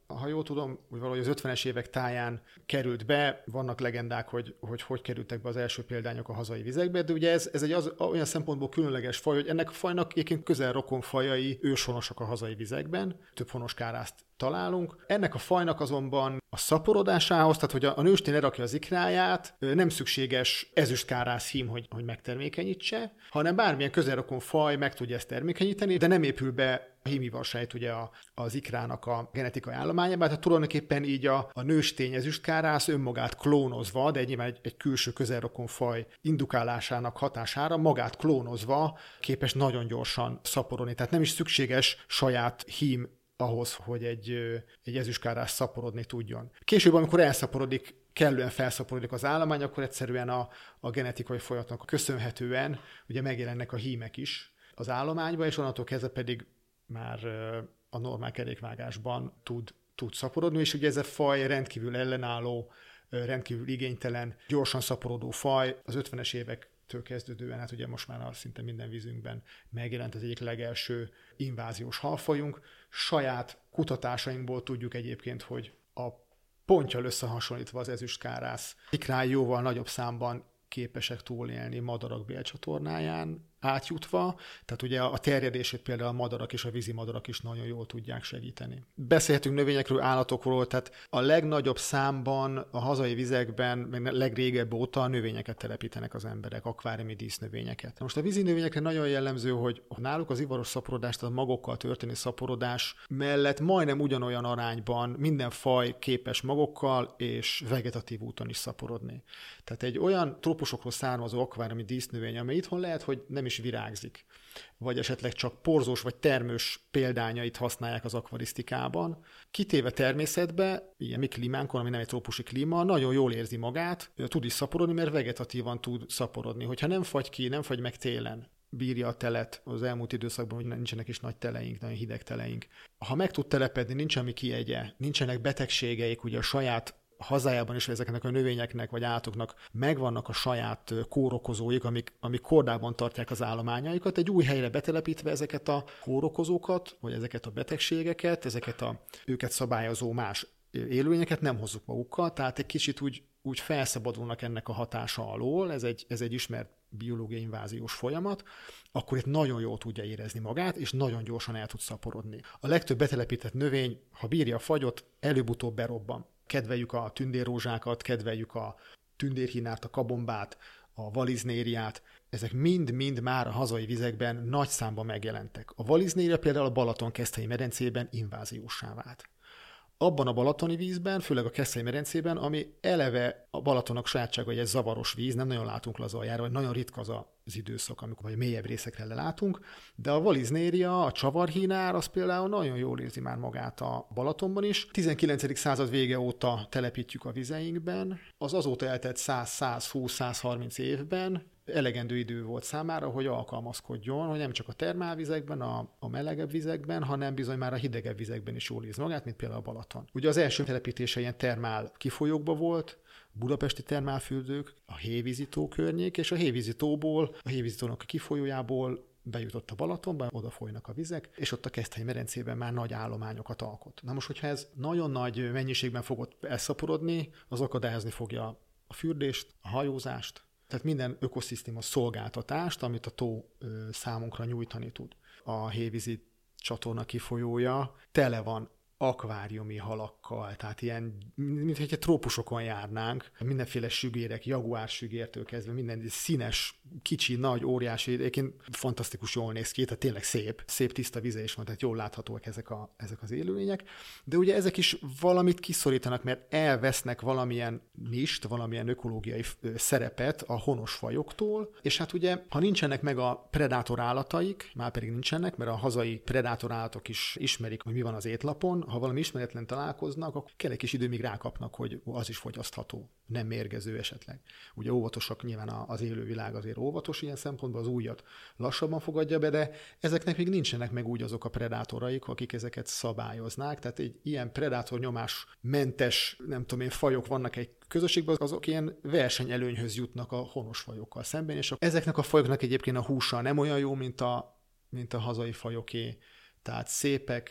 Speaker 3: ha jól tudom, hogy valahogy az 50-es évek táján került be, vannak legendák, hogy kerültek be az első példányok a hazai vizekbe, de ugye ez egy olyan szempontból különleges faj, hogy ennek a fajnak egyébként közel rokon fajai őshonosak a hazai vizekben, több honos kárászt találunk. Ennek a fajnak azonban a szaporodásához, tehát hogy a nőstény lerakja az ikráját, nem szükséges ezüstkárász hím, hogy megtermékenyítse, hanem bármilyen közelrokon faj meg tudja ezt termékenyíteni, de nem épül be a hímivarsejt ugye az ikrának a genetikai állományába, tehát tulajdonképpen így a nőstény ezüstkárász önmagát klónozva, de nyilván egy külső közelrokon faj indukálásának hatására magát klónozva képes nagyon gyorsan szaporodni. Tehát nem is szükséges saját hím ahhoz, hogy egy ezüstkárász szaporodni tudjon. Később, amikor elszaporodik, kellően felszaporodik az állomány, akkor egyszerűen a genetikai folyamatnak köszönhetően ugye megjelennek a hímek is az állományba, és onnantól kezdve pedig már a normál kerékvágásban tud szaporodni, és ugye ez a faj rendkívül ellenálló, rendkívül igénytelen, gyorsan szaporodó faj. Az 50-es évektől kezdődően, hát ugye most már szinte minden vízünkben megjelent az egyik legelső inváziós halfajunk. Saját kutatásainkból tudjuk egyébként, hogy a ponttyal összehasonlítva az ezüstkárász ikrái jóval nagyobb számban képesek túlélni madarak bélcsatornáján átjutva, tehát ugye a terjedését például a madarak és a vízimadarak is nagyon jól tudják segíteni. Beszélhetünk növényekről, állatokról, tehát a legnagyobb számban a hazai vizekben, meg legrégebb óta a növényeket telepítenek az emberek, akváriumi dísznövényeket. Most a vízi növényekre nagyon jellemző, hogy náluk az ivaros szaporodás, tehát a magokkal történő szaporodás mellett majdnem ugyanolyan arányban minden faj képes magokkal és vegetatív úton is szaporodni. Tehát egy olyan trópusokról származó akváriumi dísznövény, amely itthon lehet, hogy nem is virágzik, vagy esetleg csak porzós vagy termős példányait használják az akvarisztikában. Kitéve természetbe, ilyen mi klímánkon, ami nem egy trópusi klíma, nagyon jól érzi magát, tud is szaporodni, mert vegetatívan tud szaporodni. Hogyha nem fagy ki, nem fagy meg télen, bírja a telet az elmúlt időszakban, hogy nincsenek is nagy teleink, nagyon hideg teleink. Ha meg tud telepedni, nincs ami kiegye, nincsenek betegségeik, ugye a saját hazájában is ezeknek a növényeknek vagy állatoknak megvannak a saját kórokozóik, amik kordában tartják az állományaikat. Egy új helyre betelepítve ezeket a kórokozókat, vagy ezeket a betegségeket, őket szabályozó más élőlényeket nem hozzuk magukkal, tehát egy kicsit úgy felszabadulnak ennek a hatása alól, ez egy ismert biológiai inváziós folyamat, akkor itt nagyon jól tudja érezni magát, és nagyon gyorsan el tud szaporodni. A legtöbb betelepített növény, ha bírja a fagyot, előbb-utóbb berobban. Kedveljük a tündérrózsákat, kedveljük a tündérhínárt, a kabombát, a valiznériát, ezek mind-mind már a hazai vizekben nagy számban megjelentek. A valiznéria például a Balaton-Keszthelyi medencében invázióssá vált. Abban a balatoni vízben, főleg a Keszthelyi medencében, ami eleve a Balatonnak sajátsága, hogy egy zavaros víz, nem nagyon látunk le az aljára, vagy nagyon ritka az időszak, amikor vagy mélyebb részekre lelátunk, de a valiznéria, a csavarhínár, az például nagyon jól érzi már magát a Balatonban is. 19. század vége óta telepítjük a vizeinkben, az azóta eltelt 100-120-130 évben elegendő idő volt számára, hogy alkalmazkodjon, hogy nem csak a termálvizekben, a melegebb vizekben, hanem bizony már a hidegebb vizekben is jól érzi magát, mint például a Balaton. Ugye az első telepítése ilyen termál kifolyókba volt, budapesti termálfürdők, a Hévízitó környék, és a Hévízitóból, a Hévízitónak a kifolyójából bejutott a Balatonba, oda folynak a vizek, és ott a Keszthelyi medencében már nagy állományokat alkot. Na most, hogyha ez nagyon nagy mennyiségben fogott elszaporodni, az akadályozni fogja a fürdést, a hajózást, tehát minden ökoszisztéma szolgáltatást, amit a tó számunkra nyújtani tud. A Hévízi csatorna kifolyója tele van akváriumi halakkal, tehát ilyen, mintha egy trópusokon járnánk, mindenféle sügérek, jaguár sügértől kezdve, minden színes, kicsi, nagy, óriási, egyébként fantasztikus jól néz ki, tehát tényleg szép tiszta vize is van, tehát jól láthatóak ezek az élőlények, de ugye ezek is valamit kiszorítanak, mert elvesznek valamilyen nist, valamilyen ökológiai szerepet a honos fajoktól, és hát ugye, ha nincsenek meg a predátor állataik, már pedig nincsenek, mert a hazai predátor állatok is ismerik, hogy mi van az étlapon, ha valami ismeretlen találkoznak, akkor kell egy kis idő, míg rákapnak, hogy az is fogyasztható, nem mérgező esetleg. Ugye óvatosak, nyilván az élővilág azért óvatos ilyen szempontból, az újat lassabban fogadja be, de ezeknek még nincsenek meg úgy azok a predátoraik, akik ezeket szabályoznák. Tehát egy ilyen predátor nyomás mentes, nem tudom én, fajok vannak egy közösségben, azok ilyen versenyelőnyhöz jutnak a honos fajokkal szemben, és ezeknek a fajoknak egyébként a húsa nem olyan jó, mint a hazai fajoké. Tehát szépek,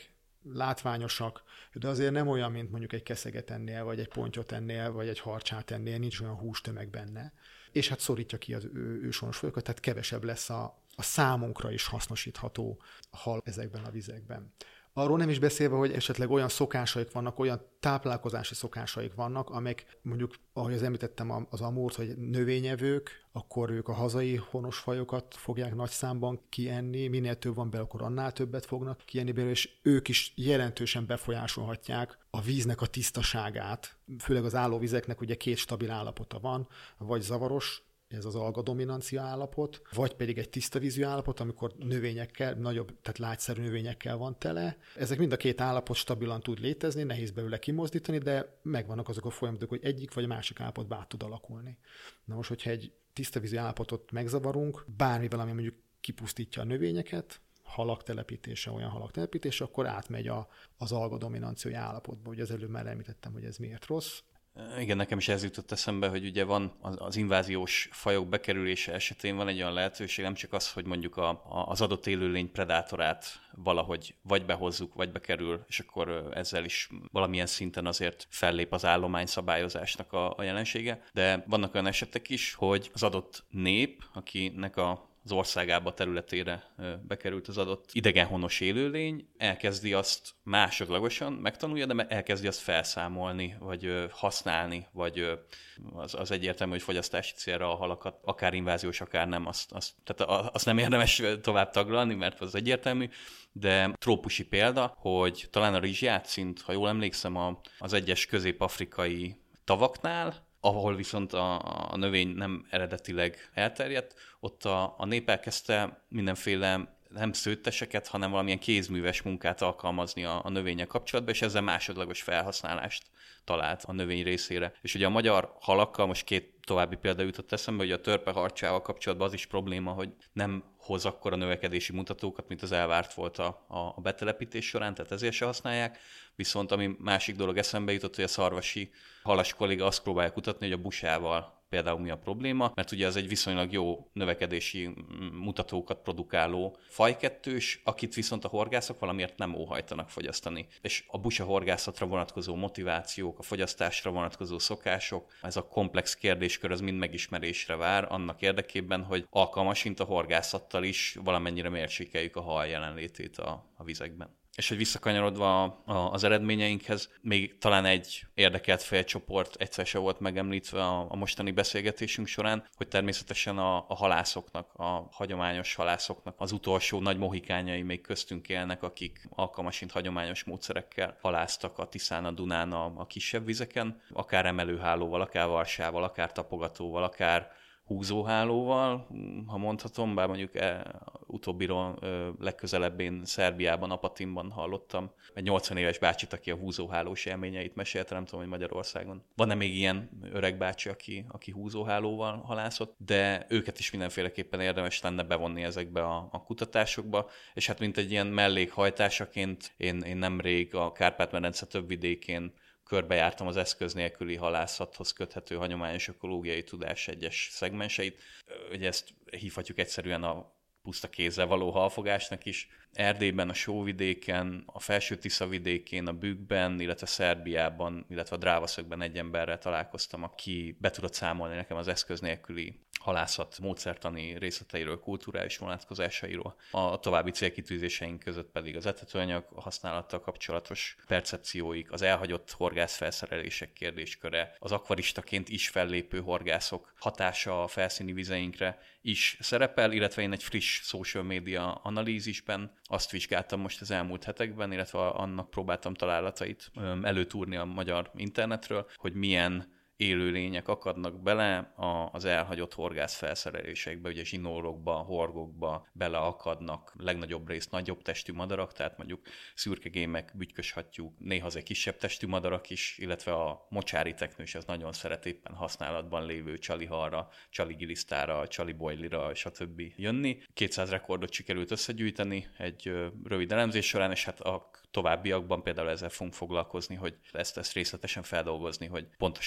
Speaker 3: látványosak, de azért nem olyan, mint mondjuk egy keszeget ennél, vagy egy pontyot ennél, vagy egy harcsát ennél, nincs olyan hústömeg benne. És hát szorítja ki az őshonos fajokat, tehát kevesebb lesz a számunkra is hasznosítható hal ezekben a vizekben. Arról nem is beszélve, hogy esetleg olyan szokásaik vannak, olyan táplálkozási szokásaik vannak, amelyek mondjuk, ahogy az említettem az amúrt, hogy növényevők, akkor ők a hazai honos fajokat fogják nagy számban kienni, minél több van belőle, akkor annál többet fognak kienni belőle, és ők is jelentősen befolyásolhatják a víznek a tisztaságát, főleg az állóvizeknek ugye 2 stabil állapota van, vagy zavaros, ez az algadominancia állapot, vagy pedig egy tiszta vízű állapot, amikor növényekkel, nagyobb, tehát lágyszerű növényekkel van tele. Ezek mind a 2 állapot stabilan tud létezni, nehéz belőle kimozdítani, de megvannak azok a folyamatok, hogy egyik vagy másik állapotba át tud alakulni. Na most, hogyha egy tiszta vízű állapotot megzavarunk, bármivel, ami mondjuk kipusztítja a növényeket, halak telepítése, olyan halak telepítése, akkor átmegy az algadominancia állapotba. Ugye az előbb már említettem, hogy ez miért rossz.
Speaker 4: Igen, nekem is ez jutott eszembe, hogy ugye van az inváziós fajok bekerülése esetén van egy olyan lehetőség, nem csak az, hogy mondjuk az adott élőlény predátorát valahogy vagy behozzuk, vagy bekerül, és akkor ezzel is valamilyen szinten azért fellép az állomány szabályozásnak a jelensége, de vannak olyan esetek is, hogy az adott nép, akinek az országába, területére bekerült az adott idegenhonos élőlény, elkezdi azt másodlagosan megtanulja, de elkezdi azt felszámolni, vagy használni, vagy az egyértelmű, hogy fogyasztási célra a halakat, akár inváziós, akár nem, tehát azt nem érdemes tovább taglalni, mert az egyértelmű, de trópusi példa, hogy talán a rizsjátszint, ha jól emlékszem, az egyes közép-afrikai tavaknál, ahol viszont a növény nem eredetileg elterjedt, ott a nép elkezdte mindenféle nem szőtteseket, hanem valamilyen kézműves munkát alkalmazni a növények kapcsolatban, és ezzel másodlagos felhasználást talált a növény részére. És ugye a magyar halakkal, most 2 további példa jutott eszembe, hogy a törpeharcsával kapcsolatban az is probléma, hogy nem hoz akkora növekedési mutatókat, mint az elvárt volt a betelepítés során, tehát ezért se használják. Viszont ami másik dolog eszembe jutott, hogy a szarvasi halas kolléga azt próbálja kutatni, hogy a busával például mi a probléma, mert ugye ez egy viszonylag jó növekedési mutatókat produkáló fajkettős, akit viszont a horgászok valamiért nem óhajtanak fogyasztani. És a busa horgászatra vonatkozó motivációk, a fogyasztásra vonatkozó szokások, ez a komplex kérdéskör az mind megismerésre vár, annak érdekében, hogy alkalmasint a horgászattal is valamennyire mérsékeljük a hal jelenlétét a vizekben. És hogy visszakanyarodva az eredményeinkhez, még talán egy érdekelt félcsoport egyszer se volt megemlítve a mostani beszélgetésünk során, hogy természetesen a halászoknak, a hagyományos halászoknak az utolsó nagy mohikányai még köztünk élnek, akik alkalmasint hagyományos módszerekkel halásztak a Tiszán, a Dunán, a kisebb vizeken, akár emelőhálóval, akár varsával, akár tapogatóval, akár húzóhálóval, ha mondhatom, bár mondjuk utóbbiról legközelebb én Szerbiában, Apatinban hallottam egy 80 éves bácsit, aki a húzóhálós élményeit mesélte, nem tudom, hogy Magyarországon van-e még ilyen öreg bácsi, aki húzóhálóval halászott, de őket is mindenféleképpen érdemes lenne bevonni ezekbe a kutatásokba, és hát mint egy ilyen mellékhajtásaként én nemrég a Kárpát-medence több vidékén körbejártam az eszköz nélküli halászathoz köthető hagyományos ökológiai tudás egyes szegmenseit. Ugye ezt hívhatjuk egyszerűen a puszta kézzel való halfogásnak is. Erdélyben, a Sóvidéken, a Felső-Tisza vidékén, a Bükkben, illetve Szerbiában, illetve a Drávaszögben egy emberrel találkoztam, aki be tudott számolni nekem az eszköz nélküli halászat módszertani részleteiről, kulturális vonatkozásairól. A további célkitűzéseink között pedig az etetőanyag használattal kapcsolatos percepcióik, az elhagyott horgászfelszerelések kérdésköre, az akvaristaként is fellépő horgászok hatása a felszíni vizeinkre is szerepel, illetve én egy friss social media analízisben azt vizsgáltam most az elmúlt hetekben, illetve annak próbáltam találatait előtúrni a magyar internetről, hogy milyen élőlények akadnak bele az elhagyott horgászfelszerelésekbe, ugye zsinórokba, horgokba beleakadnak legnagyobb részt nagyobb testű madarak, tehát mondjuk szürkegémek, bütyköshattyúk, néha azért kisebb testű madarak is, illetve a mocsári teknős, az nagyon szeret éppen használatban lévő csalihalra, csaligilisztára, csalibojlira, stb. Jönni. 200 rekordot sikerült összegyűjteni egy rövid elemzés során, és hát a továbbiakban például ezzel fogunk foglalkozni, hogy ezt részletesen feldolgozni, hogy pontosan milyen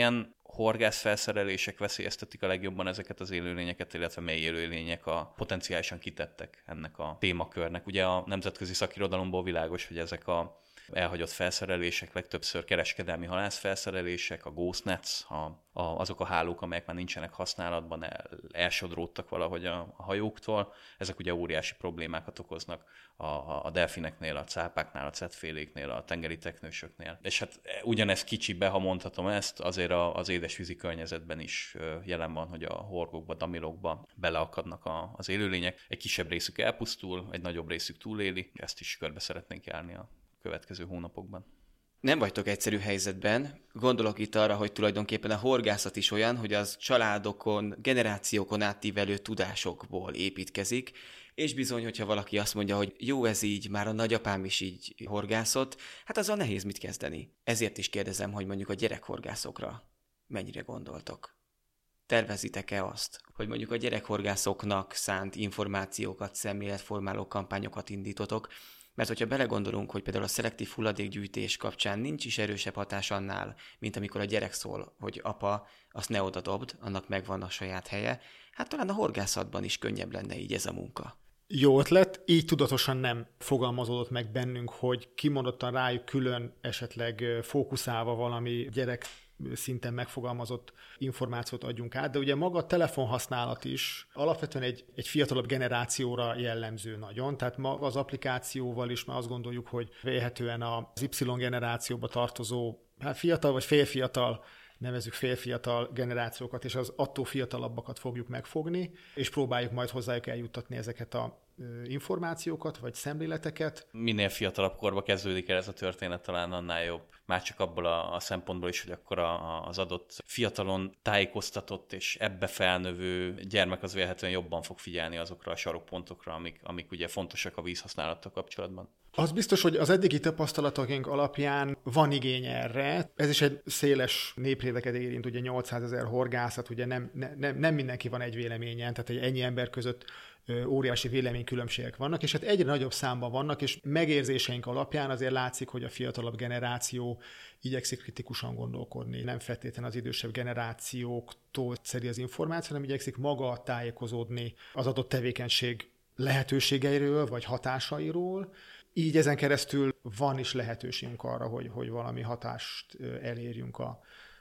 Speaker 4: milyen horgászfelszerelések veszélyeztetik a legjobban ezeket az élőlényeket, illetve mely élőlények a potenciálisan kitettek ennek a témakörnek. Ugye a nemzetközi szakirodalomból világos, hogy ezek a elhagyott felszerelések, legtöbbször kereskedelmi halászfelszerelések, a ghost nets, azok a hálók, amelyek már nincsenek használatban, elsodródtak valahogy a hajóktól. Ezek ugye óriási problémákat okoznak a delfineknél, a cápáknál, a cetféléknél, a tengeri teknősöknél. És hát ugyanez kicsibe, ha mondhatom ezt, azért az édesvízi környezetben is jelen van, hogy a horgokba, damilokba beleakadnak az élőlények. Egy kisebb részük elpusztul, egy nagyobb részük túléli. Ezt is körbe szeretnénk járni a következő hónapokban.
Speaker 2: Nem vagytok egyszerű helyzetben. Gondolok itt arra, hogy tulajdonképpen a horgászat is olyan, hogy az családokon, generációkon átívelő tudásokból építkezik, és bizony, hogyha valaki azt mondja, hogy jó ez így, már a nagyapám is így horgászott, hát azzal nehéz mit kezdeni. Ezért is kérdezem, hogy mondjuk a gyerekhorgászokra mennyire gondoltok. Tervezitek-e azt, hogy mondjuk a gyerekhorgászoknak szánt információkat, szemléletformáló kampányokat indítotok? Mert hogyha belegondolunk, hogy például a szelektív hulladékgyűjtés kapcsán nincs is erősebb hatás annál, mint amikor a gyerek szól, hogy apa, azt ne oda dobd, annak megvan a saját helye, hát talán a horgászatban is könnyebb lenne így ez a munka.
Speaker 3: Jó ötlet, így tudatosan nem fogalmazódott meg bennünk, hogy kimondottan rájuk külön esetleg fókuszálva valami gyerek szinten megfogalmazott információt adjunk át, de ugye maga a telefonhasználat is alapvetően egy fiatalabb generációra jellemző nagyon, tehát maga az applikációval is már azt gondoljuk, hogy vélhetően az Y generációba tartozó, hát fiatal vagy félfiatal, nevezzük félfiatal generációkat, és az attól fiatalabbakat fogjuk megfogni, és próbáljuk majd hozzájuk eljuttatni ezeket a információkat, vagy szemléleteket.
Speaker 4: Minél fiatalabb korba kezdődik el ez a történet, talán annál jobb. Már csak abból a szempontból is, hogy akkor az adott fiatalon tájékoztatott és ebbe felnövő gyermek az vélhetően jobban fog figyelni azokra a sarokpontokra, amik ugye fontosak a vízhasználattal kapcsolatban. Az
Speaker 3: biztos, hogy az eddigi tapasztalataink alapján van igény erre. Ez is egy széles népréteket érint, ugye 800 000 horgászat, ugye nem mindenki van egy véleményen, tehát egy ennyi ember között óriási véleménykülönbségek vannak, és hát egyre nagyobb számban vannak, és megérzéseink alapján azért látszik, hogy a fiatalabb generáció igyekszik kritikusan gondolkodni. Nem feltétlenül az idősebb generációktól szedi az információ, hanem igyekszik maga tájékozódni az adott tevékenység lehetőségeiről, vagy hatásairól. Így ezen keresztül van is lehetőségünk arra, hogy valami hatást elérjünk a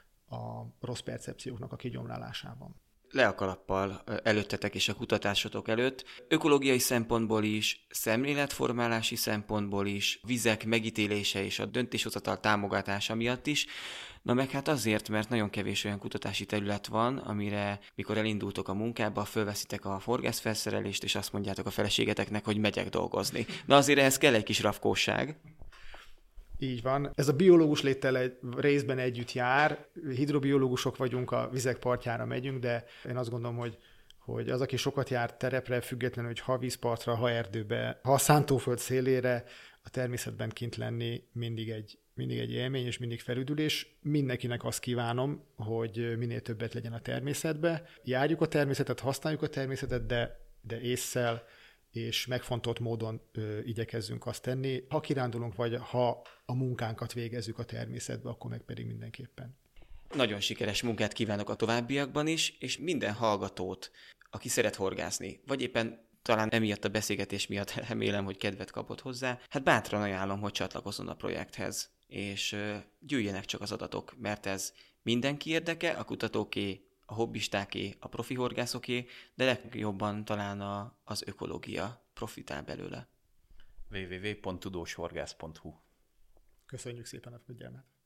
Speaker 3: rossz percepcióknak a kigyomlálásában.
Speaker 2: Le a kalappal előttetek és a kutatásotok előtt. Ökológiai szempontból is, szemléletformálási szempontból is, vizek megítélése és a döntéshozatal támogatása miatt is. Na meg hát azért, mert nagyon kevés olyan kutatási terület van, amire, mikor elindultok a munkába, fölveszitek a horgászfelszerelést, és azt mondjátok a feleségeteknek, hogy megyek dolgozni. Na azért ehhez kell egy kis rafkóság.
Speaker 3: Így van. Ez a biológus léttel részben együtt jár. Hidrobiológusok vagyunk, a vizek partjára megyünk, de én azt gondolom, hogy az, aki sokat jár terepre, függetlenül, hogy ha vízpartra, ha erdőbe, ha a szántóföld szélére, a természetben kint lenni mindig egy élmény és mindig felüdülés. Mindenkinek azt kívánom, hogy minél többet legyen a természetbe. Járjuk a természetet, használjuk a természetet, de ésszel és megfontolt módon igyekezzünk azt tenni. Ha kirándulunk, vagy ha a munkánkat végezzük a természetbe, akkor meg pedig mindenképpen.
Speaker 2: Nagyon sikeres munkát kívánok a továbbiakban is, és minden hallgatót, aki szeret horgászni, vagy éppen talán emiatt a beszélgetés miatt remélem, hogy kedvet kapott hozzá, hát bátran ajánlom, hogy csatlakozzon a projekthez, és gyűjjenek csak az adatok, mert ez mindenki érdeke, a kutatóké, a hobbistáké, a profi horgászoké, de legjobban talán az ökológia profitál belőle.
Speaker 4: www.tudóshorgász.hu.
Speaker 3: Köszönjük szépen a figyelmet!